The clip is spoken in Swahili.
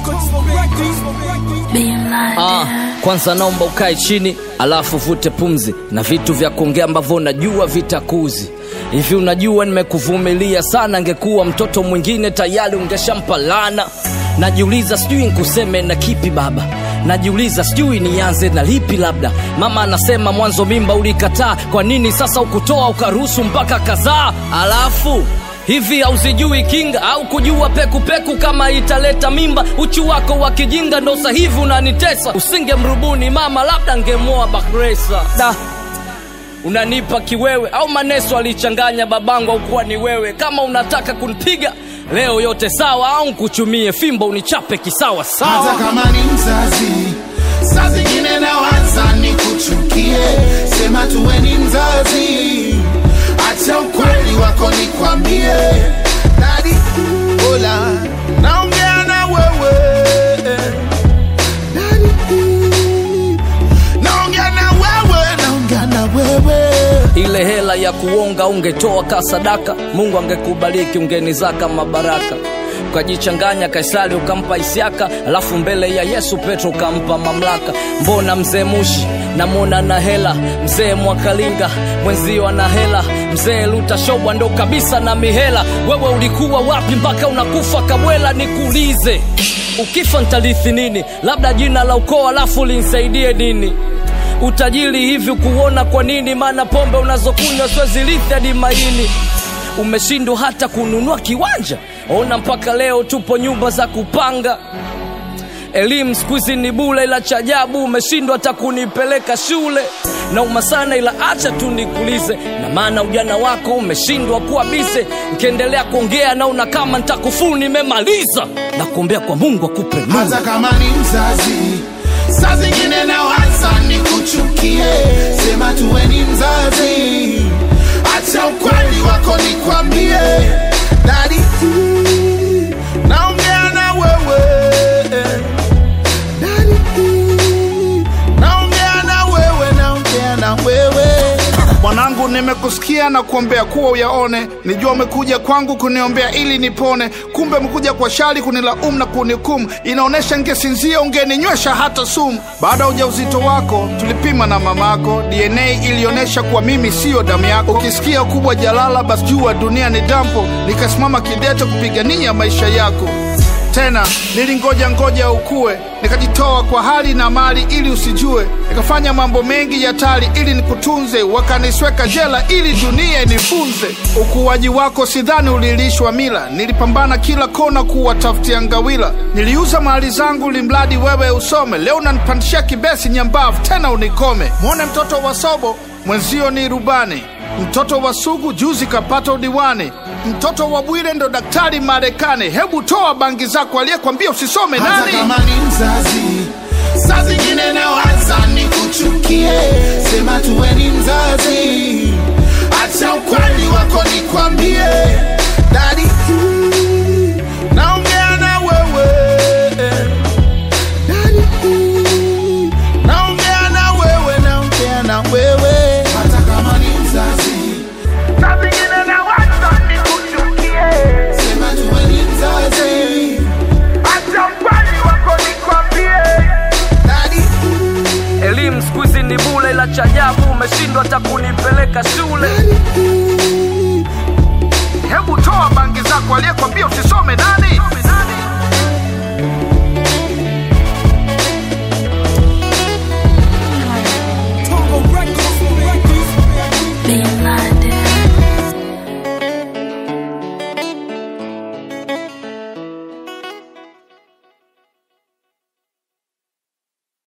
Kwanza naomba ukae chini, alafu vute pumzi na vitu vya kuongea ambavyo najua vitakuzi. Hivi unajua nimekuvumilia sana, ngekuwa mtoto mwingine tayari ungeshampa laana. Najiuliza sijui nikuseme na kipi baba, najiuliza sijui nianze na lipi labda. Mama anasema mwanzo mimba ulikataa, kwa nini sasa ukutoa ukaruhusu mpaka kazaa? Alafu hivi hausijui kinga au kujua peku peku kama italeta mimba? Uchu wako wa kijinga ndo sasa hivi unanitesa. Usingemrubuni mama labda ngemoa Bakresa. Da, unanipa kiwewe au maneso alichanganya babangu au kuwa ni wewe? Kama unataka kunipiga leo yote sawa, au kuchumie fimbo unichape kisawa sawa. Hata kama ni mzazi, saa zingine nawaza nikuchukie. Sema tuwe ni mzazi, acha ukweli wako nikwambie. Daddy, hola, naongea na wewe. Daddy, naongea na wewe, naongea na wewe. Ile hela ya kuonga ungetoa ka sadaka, Mungu angekubariki ungeniza kama baraka. Ukajichanganya Kaisari ukampa Isiaka, alafu mbele ya Yesu Petro ukampa mamlaka. Mbona mzee Mushi namwona na hela, mzee Mwakalinga mwenzio ana hela, mzee Luta Shobwa ndo kabisa na mihela. Wewe ulikuwa wapi mpaka unakufa kabwela? Nikuulize, ukifa nitarithi nini? Labda jina la ukoo, alafu linsaidie nini? Utajiri hivi kuona kwa nini? Maana pombe unazokunywa siwezi rithi hadi maini. Umeshindwa hata kununua kiwanja, ona mpaka leo tupo nyumba za kupanga. Elimu sikuizi ni bure, ila cha ajabu umeshindwa hata kunipeleka shule. Na umasana ila acha tu nikulize, na maana ujana wako umeshindwa kuwa bize. Nikiendelea kuongea na una kama nitakufuru nimemaliza. Na kuombea kwa Mungu akupe nuru. Hata kama ni mzazi, saa zingine nawaza nikuchukie. Sema tuwe ni mzazi, acha ukweli wako nikwambie. Daddy, naongea na wewe. Daddy, naongea na wewe, naongea na wewe. Mwanangu, nimekusikia na kuombea kuwa uyaone. Nijua umekuja kwangu kuniombea ili nipone, kumbe umekuja kwa shari kunilaumu na kunihukumu. Inaonesha ningesinzia ungeninywesha hata sumu. Baada ya ujauzito wako tulipima na mamako, DNA ilionesha kuwa mimi sio damu yako. Ukisikia ukubwa jalala basi jua dunia ni dampo. Nikasimama kidete kupigania maisha yako. Tena nilingoja ukue, nikajitoa kwa hali na mali ili usijue. Nikafanya mambo mengi ya hatari ili nikutunze, wakanisweka jela ili dunia inifunze. Ukuaji wako sidhani ulilishwa mila, nilipambana kila kona kuwatafutia ngawila. Niliuza mali zangu limradi wewe usome, leo unanipandishia kibesi nyambavu tena unikome. Muone mtoto wa Sobo mwenzio ni rubani, mtoto wa Sugu juzi kapata udiwani, mtoto wa Bwire ndo daktari Marekani. Hebu toa bangi zako, aliyekwambia usisome nani? Hata kama ni mzazi, saa zingine nawaza nikuchukie. Sema tuwe ni mzazi, acha ukweli wako nikwambie. Daddy, naongea na wewe. Daddy, naongea na wewe, naongea na wewe. Hata kama ni mzazi, saa zingine nawaza nikuchukie. Sema tuwe ni mzazi, acha ukweli wako nikwambie. Daddy, elimu sikuizi ni bure, ila cha ajabu umeshindwa hata kunipeleka shule. hebu toa bangi zako, aliyekwambia usisome nani?